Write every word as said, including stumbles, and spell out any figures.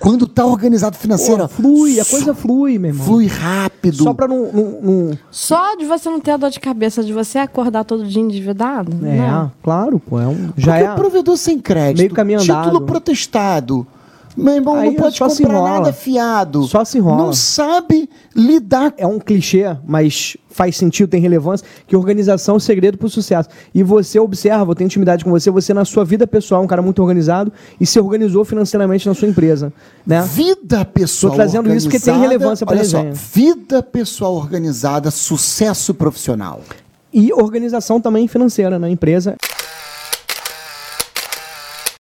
Quando tá organizado financeiro, Pô, flui, a coisa flui, meu irmão. Flui rápido. Só pra não, não, não... Só de você não ter a dor de cabeça de você acordar todo dia endividado? É, Não. claro, pô. É um, já Porque é o provedor sem crédito, meio caminho andado. título protestado, meu irmão, Aí não pode só se comprar enrola. nada fiado. Só se enrola. Não sabe lidar. É um clichê, mas faz sentido, tem relevância, que organização é o segredo pro sucesso. E você observa, eu tenho intimidade com você, você na sua vida pessoal é um cara muito organizado e se organizou financeiramente na sua empresa. Né? Vida pessoal Tô trazendo isso porque tem relevância pra olha só, resenha. vida pessoal organizada, sucesso profissional. E organização também financeira na empresa.